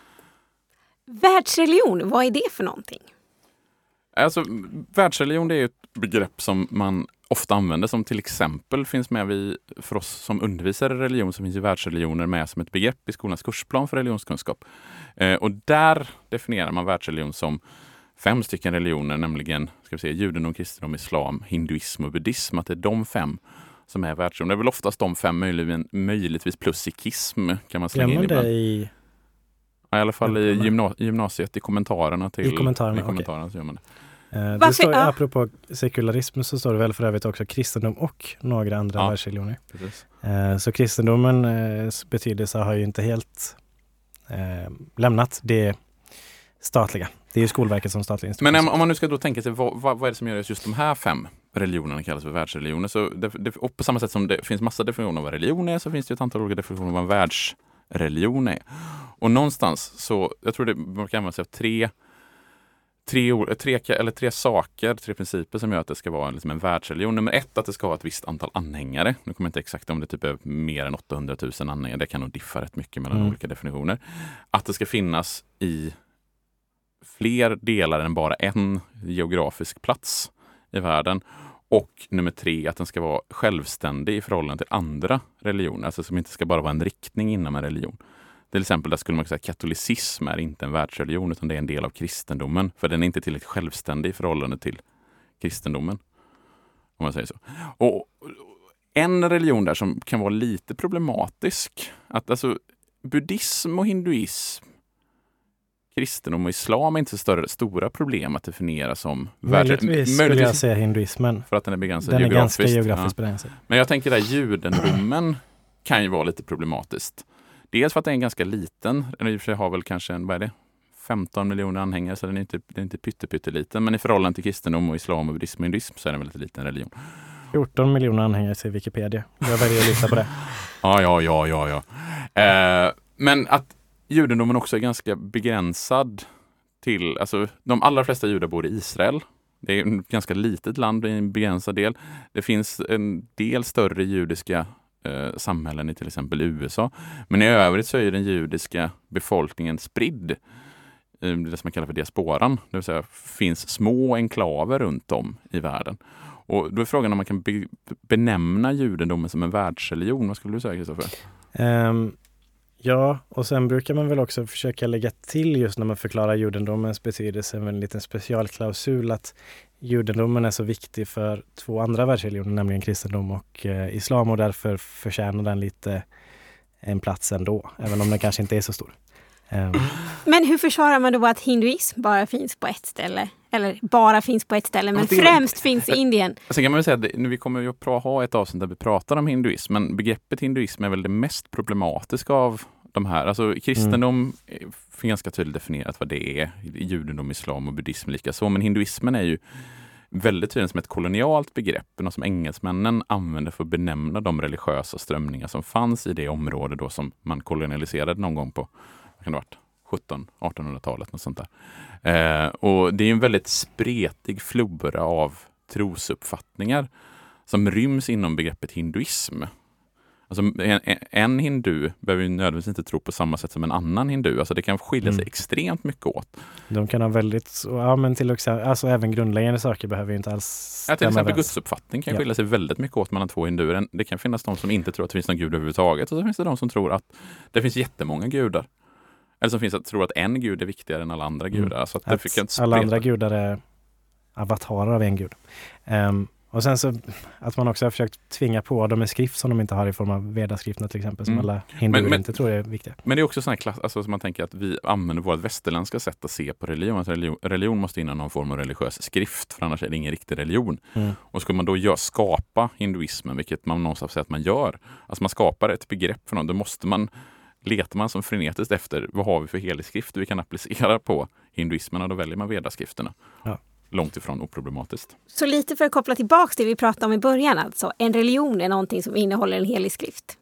Världsreligion, vad är det för någonting? Alltså, världsreligion, det är ett begrepp som man ofta använder, som till exempel finns med för oss som undervisar i religion, så finns ju världsreligioner med som ett begrepp i skolans kursplan för religionskunskap. Och där definierar man världsreligion som 5 stycken religioner, nämligen judendom, kristendom, islam, hinduism och buddhism, att det är de 5 som är världsreligion. Det är väl oftast de 5 möjligtvis plus sikhism kan man slänga in ibland. I alla fall i gymnasiet, i kommentarerna till... I kommentarerna så gör man det. Det står, apropå sekularism, så står det väl för övrigt också kristendom och några andra världsreligioner. Så kristendomens betydelse har ju inte helt lämnat det statliga. Det är ju Skolverket som statlig institution. Men om man nu ska då tänka sig vad är det som gör just de här 5 religionerna kallas för världsreligioner, så och på samma sätt som det finns massa definitioner av vad religion är, så finns det ett antal olika definitioner av vad en världsreligion är. Och någonstans så, jag tror man kan använda sig av tre saker, 3 principer som gör att det ska vara liksom en världsreligion. Nummer 1, att det ska ha ett visst antal anhängare. Nu kommer jag inte exakt om det typ är mer än 800 000 anhängare. Det kan nog diffa rätt mycket mellan olika definitioner. Att det ska finnas i fler delar än bara en geografisk plats i världen. Och nummer 3, att den ska vara självständig i förhållande till andra religioner. Alltså som inte ska bara vara en riktning inom en religion. Till exempel där skulle man säga att katolicism är inte en världsreligion, utan det är en del av kristendomen. För den är inte tillräckligt självständig i förhållande till kristendomen. Om man säger så. Och en religion där som kan vara lite problematisk, att alltså buddhism och hinduism, kristendom och islam är inte så stora problem att definiera som möjligtvis skulle jag säga hinduismen. För att den är begränsad geografiskt. Den är ganska geografiskt begränsad. Men jag tänker att judendomen kan ju vara lite problematiskt. Dels för att den är ganska liten. Den i och för sig har väl kanske 15 miljoner anhängare, så den är inte pytteliten. Men i förhållande till kristendom och islam och buddhism och hinduism så är den väldigt liten religion. 14 miljoner anhängare säger Wikipedia. Jag väljer att lita på det. Ja. Men att judendomen också är ganska begränsad till, alltså de allra flesta judar bor i Israel. Det är ett ganska litet land i en begränsad del. Det finns en del större judiska samhällen i till exempel USA. Men i övrigt så är den judiska befolkningen spridd. Det som man kallar för diasporan. Det vill säga finns små enklaver runt om i världen. Och då är frågan om man kan benämna judendomen som en världsreligion. Vad skulle du säga, Kristoffer? Ja, och sen brukar man väl också försöka lägga till just när man förklarar judendomens betydelse med en liten specialklausul att judendomen är så viktig för 2 andra världsreligioner, nämligen kristendom och islam, och därför förtjänar den lite en plats ändå, även om den kanske inte är så stor. Men hur försvarar man då att hinduism bara finns på ett ställe? Eller bara finns på ett ställe, men främst finns i Indien? Sen kan man väl säga att vi kommer ju att ha ett avsnitt där vi pratar om hinduism, men begreppet hinduism är väl det mest problematiska av de här. Alltså kristendom är ganska tydligt definierat vad det är. Judendom, islam och buddhism lika så. Men hinduismen är ju väldigt tydligt som ett kolonialt begrepp, något som engelsmännen använde för att benämna de religiösa strömningar som fanns i det område då som man kolonialiserade någon gång på, vad kan det ha varit, 1700-1800-talet, något sånt där. Och det är en väldigt spretig flora av trosuppfattningar som ryms inom begreppet hinduism. Alltså en hindu behöver ju nödvändigtvis inte tro på samma sätt som en annan hindu. Alltså det kan skilja sig extremt mycket åt. De kan ha väldigt, men till exempel, alltså även grundläggande saker behöver ju inte alls till exempel gudsuppfattning kan skilja sig väldigt mycket åt mellan 2 hinduer. Det kan finnas de som inte tror att det finns någon gud överhuvudtaget, och så finns det de som tror att det finns jättemånga gudar. Eller som finns att tro att en gud är viktigare än alla andra gudar. Så att alla andra gudar är avatarer av en gud. Och sen så att man också har försökt tvinga på dem en skrift som de inte har i form av vedaskrifterna till exempel, som alla hinduer inte tror är viktiga. Men det är också sån här alltså som man tänker att vi använder vårt västerländska sätt att se på religion. Att religion måste innan någon form av religiös skrift, för annars är det ingen riktig religion. Och ska man då skapa hinduismen, vilket man någonstans säger att man gör. Alltså man skapar ett begrepp för något, då måste man letar man som frenetiskt efter vad har vi för helig skrift vi kan applicera på hinduismen, och då väljer man vedaskrifterna. Ja. Långt ifrån oproblematiskt. Så lite för att koppla tillbaka till det vi pratade om i början, alltså. En religion är någonting som innehåller en helig skrift.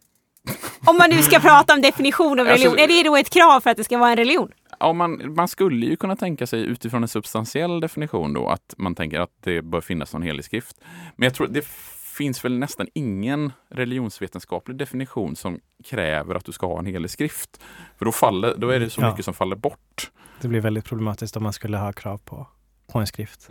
Om man nu ska prata om definition av religion, är det då ett krav för att det ska vara en religion? Ja, man skulle ju kunna tänka sig utifrån en substantiell definition då, att man tänker att det bör finnas någon helig skrift. Men jag tror det finns väl nästan ingen religionsvetenskaplig definition som kräver att du ska ha en helig skrift. För då är det så mycket som faller bort. Det blir väldigt problematiskt om man skulle ha krav på en skrift.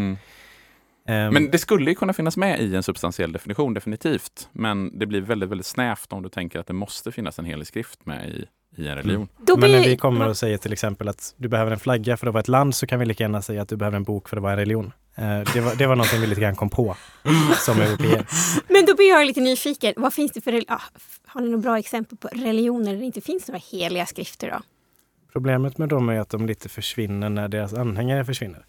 Men det skulle ju kunna finnas med i en substantiell definition, definitivt. Men det blir väldigt, väldigt snävt om du tänker att det måste finnas en helig skrift med i en religion. Men när vi kommer och säger till exempel att du behöver en flagga för att vara ett land, så kan vi lika gärna säga att du behöver en bok för att vara en religion. Det var någonting vi lite grann kom på som europeer. Men då blir jag lite nyfiken. Vad finns det för har ni några bra exempel på religioner där det inte finns några heliga skrifter då? Problemet med dem är att de lite försvinner när deras anhängare försvinner.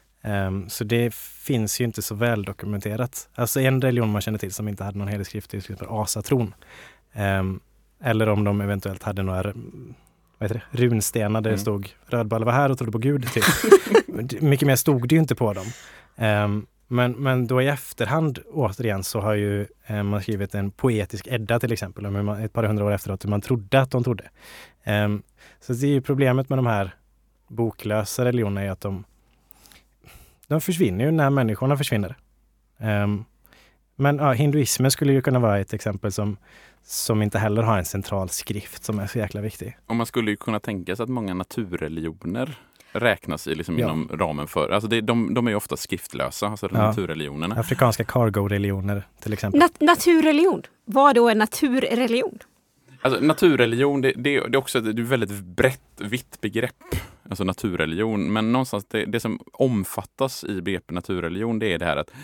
Så det finns ju inte så väl dokumenterat. Alltså en religion man känner till som inte hade någon helig skrift är till exempel asatron. Eller om de eventuellt hade några runstenar där det stod rödboll var här och trodde på Gud. Typ. Mycket mer stod det ju inte på dem. Men då i efterhand återigen så har ju man skrivit en poetisk Edda till exempel om ett par hundra år efteråt hur man trodde att de trodde. Så det är ju problemet med de här boklösa religionerna är att de försvinner ju när människorna försvinner. Men hinduismen skulle ju kunna vara ett exempel som inte heller har en central skrift som är så jäkla viktig. Och man skulle ju kunna tänka sig att många naturreligioner räknas i liksom inom ramen för, alltså de är ju ofta skriftlösa, alltså naturreligionerna. Afrikanska cargo-religioner till exempel. Naturreligion? Vad är då en naturreligion? Alltså naturreligion, det är också ett väldigt vitt begrepp, alltså naturreligion, men någonstans det som omfattas i begreppet naturreligion, det är det här att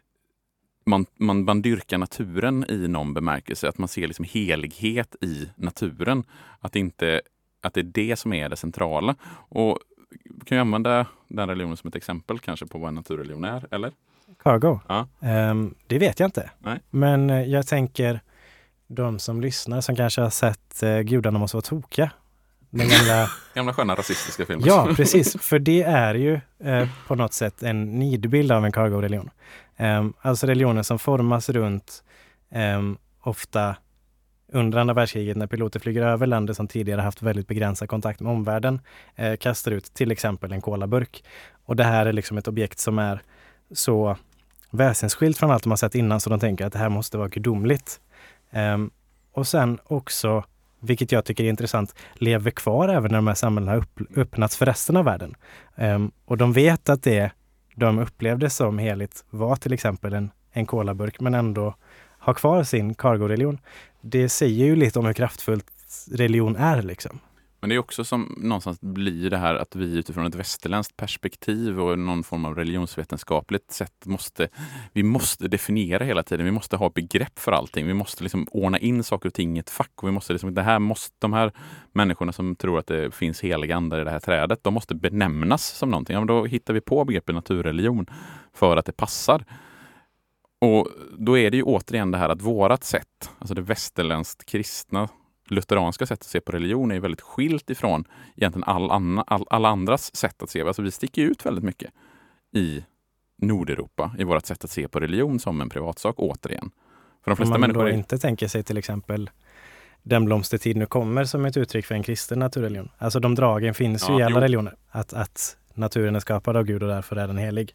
man dyrkar naturen i någon bemärkelse, att man ser liksom helighet i naturen, att det är det som är det centrala. Och kan jag använda den religionen som ett exempel kanske på vad en naturreligion är, eller? Cargo? Ja. Det vet jag inte. Nej. Men jag tänker de som lyssnar som kanske har sett Gudarna måste vara tokiga. Den gamla sköna rasistiska filmen. Ja, precis. För det är ju på något sätt en nidbild av en cargo-religion. Alltså religioner som formas runt ofta under andra världskriget när piloter flyger över länder som tidigare haft väldigt begränsad kontakt med omvärlden kastar ut till exempel en kolaburk. Och det här är liksom ett objekt som är så väsensskilt från allt de har sett innan så de tänker att det här måste vara gudomligt. Och sen också, vilket jag tycker är intressant, lever kvar även när de här samhällena har öppnats för resten av världen. Och de vet att det de upplevde som heligt var till exempel en kolaburk men ändå har kvar sin cargo-religion. Det säger ju lite om hur kraftfullt religion är liksom. Men det är också som någonstans blir det här att vi utifrån ett västerländskt perspektiv och någon form av religionsvetenskapligt sätt måste definiera hela tiden. Vi måste ha begrepp för allting. Vi måste liksom ordna in saker och ting i ett fack. Och vi måste liksom, de här människorna som tror att det finns heliga andar i det här trädet, de måste benämnas som någonting. Ja, men då hittar vi på begreppet naturreligion för att det passar. Och då är det ju återigen det här att vårat sätt, alltså det västerländskt kristna lutheranska sättet att se på religion är väldigt skilt ifrån egentligen alla andras sätt att se. Alltså vi sticker ut väldigt mycket i Nordeuropa i vårt sätt att se på religion som en privatsak återigen. För de flesta man människor då inte tänker sig till exempel den blomstertid nu kommer som ett uttryck för en kristen naturreligion. Alltså de dragen finns ju i alla religioner. Att naturen är skapad av Gud och därför är den helig.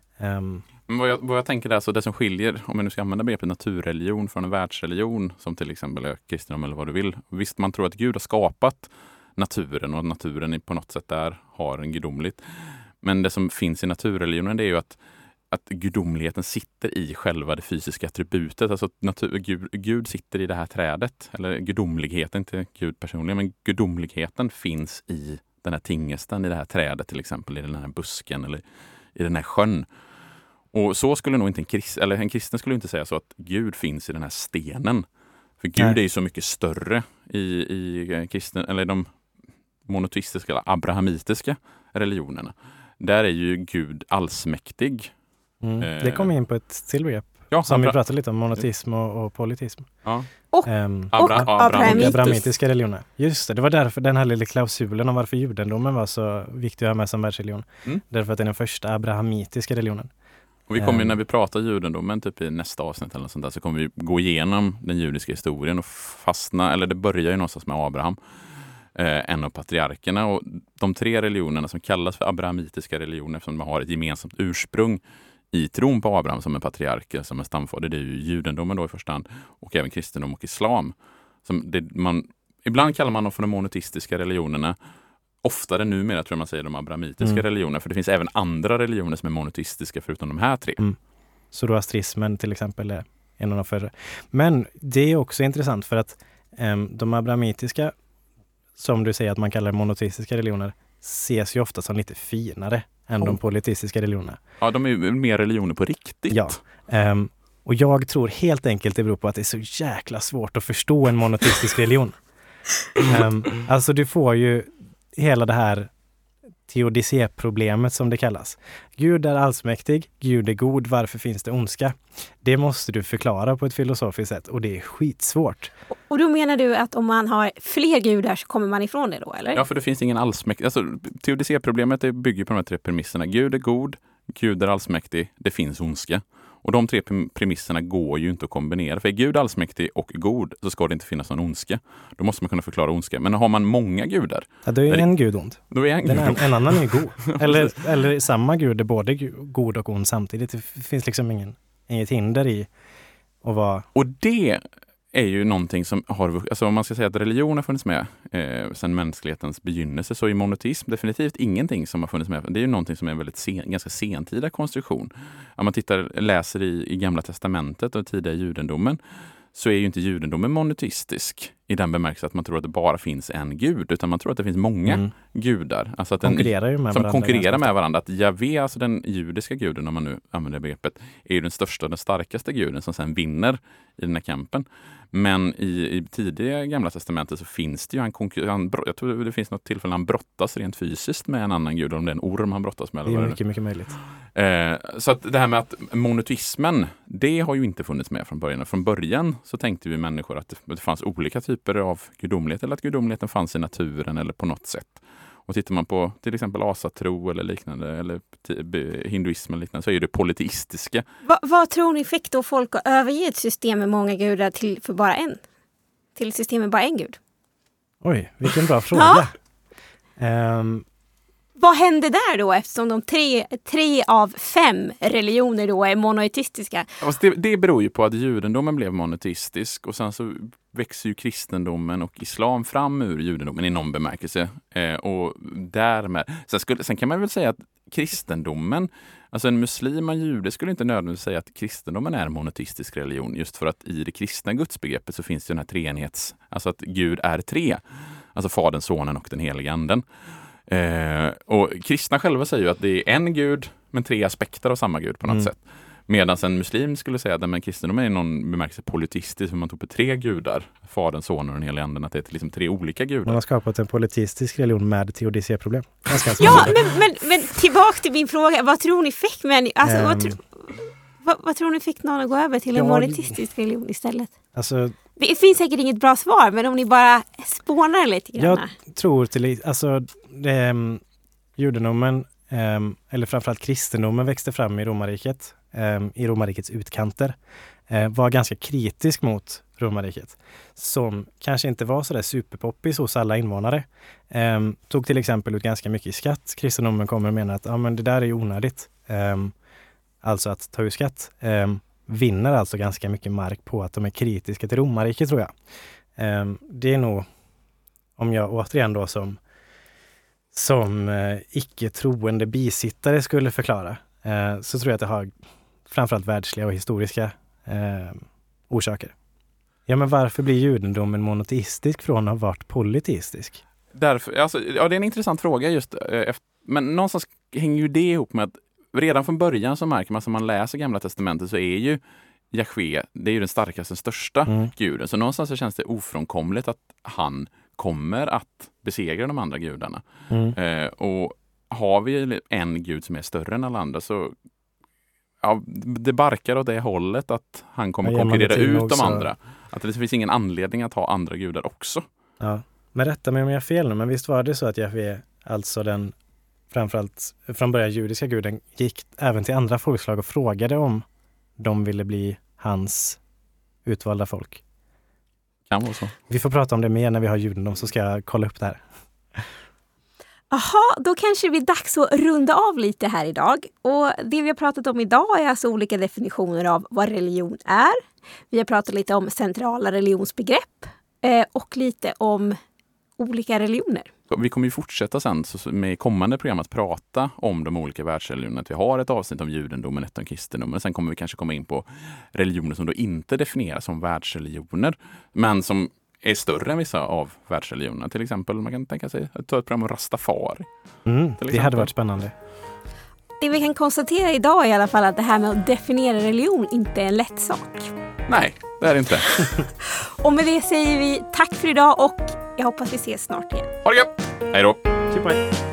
Vad jag tänker där, så det som skiljer, om jag nu ska använda begreppet naturreligion från en världsreligion som till exempel kristendom eller vad du vill. Visst, man tror att Gud har skapat naturen och att naturen på något sätt där har en gudomligt. Men det som finns i naturreligionen, det är ju att gudomligheten sitter i själva det fysiska attributet. Alltså Gud sitter i det här trädet. Eller gudomligheten, inte Gud personligen, men gudomligheten finns i den här tingesten, i det här trädet till exempel, i den här busken eller i den här sjön. Och så skulle nog inte en kristen skulle inte säga så att Gud finns i den här stenen. För Gud är ju så mycket större i kristen, eller de monoteistiska eller abrahamitiska religionerna. Där är ju Gud allsmäktig. Det kom in på ett till begrepp. Ja, som vi pratade lite om, monoteism och polyteism. Ja. Och abrahamitiska religioner. Just det var därför den här lilla klausulen om varför judendomen var så viktig att ha med som världsreligion. Därför att det är den första abrahamitiska religionen. Och vi kommer ju, när vi pratar judendomen typ i nästa avsnitt eller sånt där, så kommer vi gå igenom den judiska historien och fastna, eller det börjar ju någonstans med Abraham, en av patriarkerna, och de 3 religionerna som kallas för abrahamitiska religioner eftersom de har ett gemensamt ursprung i tron på Abraham som en patriark, som en stamfader, det är ju judendomen då i första hand och även kristendom och islam. Ibland kallar man dem för de monoteistiska religionerna. Oftare numera tror jag man säger de abrahamitiska religionerna, för det finns även andra religioner som är monoteistiska förutom de här 3. Zoroastrismen till exempel är en av de förra. Men det är också intressant för att de abrahamitiska, som du säger att man kallar monoteistiska religioner, ses ju ofta som lite finare än de polyteistiska religionerna. Ja, de är ju mer religioner på riktigt. Ja, och jag tror helt enkelt det beror på att det är så jäkla svårt att förstå en monoteistisk religion. Alltså du får ju hela det här teodicéproblemet som det kallas. Gud är allsmäktig, Gud är god, varför finns det ondska? Det måste du förklara på ett filosofiskt sätt och det är skitsvårt. Och då menar du att om man har fler gudar så kommer man ifrån det då, eller? Ja, för det finns ingen allsmäktig. Alltså, teodicéproblemet bygger på de här 3 premisserna. Gud är god, Gud är allsmäktig, det finns ondska. Och de 3 premisserna går ju inte att kombinera. För är Gud allsmäktig och god så ska det inte finnas någon ondska. Då måste man kunna förklara ondska. Men har man många gudar... Ja, då är en gud ond. Då är en annan är god. eller samma gud är både god och ond samtidigt. Det finns liksom inget hinder i att vara... Och det är ju någonting som har... Alltså om man ska säga att religion har funnits med sedan mänsklighetens begynnelse, så är monoteism definitivt ingenting som har funnits med. Det är ju någonting som är en väldigt ganska sentida konstruktion. Om man läser i Gamla testamentet och tidiga judendomen, så är ju inte judendomen monoteistisk i den bemärkelsen att man tror att det bara finns en gud, utan man tror att det finns många gudar. Alltså att konkurrerar med varandra. Att Javé, alltså den judiska guden, om man nu använder begreppet, är ju den största och den starkaste guden som sen vinner i den här kampen. Men i tidiga Gamla testamentet så finns det ju jag tror det finns något tillfälle han brottas rent fysiskt med en annan gud, om det är en orm han brottas med. Det är mycket, mycket möjligt. Så att det här med att monoteismen, det har ju inte funnits med från början. Från början så tänkte vi människor att det fanns olika typer av gudomlighet, eller att gudomligheten fanns i naturen eller på något sätt. Och tittar man på till exempel asatro eller liknande, eller hinduism eller liknande, så är det polyteistiska. Vad tror ni fick då folk att överge ett system med många gudar till ett system med bara en gud? Oj, vilken bra fråga. Vad hände där då, eftersom de 3 av 5 religioner då är monoteistiska? Alltså det beror ju på att judendomen blev monoteistisk, och sen så växer ju kristendomen och islam fram ur judendomen i någon bemärkelse. Och därmed, sen kan man väl säga att kristendomen, alltså en muslim och en jude skulle inte nödvändigtvis säga att kristendomen är en monoteistisk religion, just för att i det kristna gudsbegreppet så finns det den här treenighets, alltså att Gud är 3, alltså Fadern, Sonen och den heliga anden. Och kristna själva säger ju att det är en gud men 3 aspekter av samma gud på något sätt. Medan en muslim skulle säga att kristendomen är någon bemärkelse politistisk, för man tog på 3 gudar, Fadern, Sonen och den heliga anden, att det är liksom 3 olika gudar. Man har skapat en politistisk religion med teodicéproblem. Ja, men tillbaka till min fråga, vad tror ni fick vad tror ni fick någon att gå över till en monoteistisk religion istället? Alltså, det finns säkert inget bra svar, men om ni bara spånar lite grann. Jag tror judendomen, eller framförallt kristendomen, växte fram i romarriket, i romarrikets utkanter, var ganska kritisk mot romarriket, som kanske inte var så där superpoppis hos alla invånare. Tog till exempel ut ganska mycket i skatt. Kristendomen kommer och menar att men det där är onödigt. Alltså att ta ut skatt. Vinner alltså ganska mycket mark på att de är kritiska till romarriket, tror jag. Det är nog, om jag återigen då som icke-troende bisittare skulle förklara, så tror jag att det har framförallt världsliga och historiska orsaker. Ja, men varför blir judendomen monoteistisk från att ha varit polyteistisk? Därför, alltså, ja, det är en intressant fråga just, men någonstans hänger ju det ihop med att redan från början så märker man, som man läser Gamla testamentet, så är ju Jahve, det är ju den starkaste, största guden. Så någonstans så känns det ofrånkomligt att han kommer att besegra de andra gudarna. Och har vi en gud som är större än alla andra, så det barkar åt det hållet att han kommer konkurrera ut de andra. Att det finns ingen anledning att ha andra gudar också. Ja, men rätta mig om jag har fel nu, men visst var det så att Jahve, alltså den framförallt från början judiska guden, gick även till andra folkslag och frågade om de ville bli hans utvalda folk? Kan vara så. Vi får prata om det mer när vi har judendom, så ska jag kolla upp det här. Aha, då kanske det blir dags att runda av lite här idag. Och det vi har pratat om idag är alltså olika definitioner av vad religion är. Vi har pratat lite om centrala religionsbegrepp och lite om olika religioner. Vi kommer ju fortsätta sen med kommande program att prata om de olika världsreligionerna. Vi har ett avsnitt om judendomen, ett om kristendomen. Sen kommer vi kanske komma in på religioner som då inte definieras som världsreligioner, men som är större än vissa av världsreligionerna. Till exempel, man kan tänka sig att ta ett program om Rastafari. Det hade varit spännande. Det vi kan konstatera idag är i alla fall att det här med att definiera religion inte är en lätt sak. Nej, det är det inte. Och med det säger vi tack för idag och jag hoppas vi ses snart igen. Ha det gött! Hej då! Super.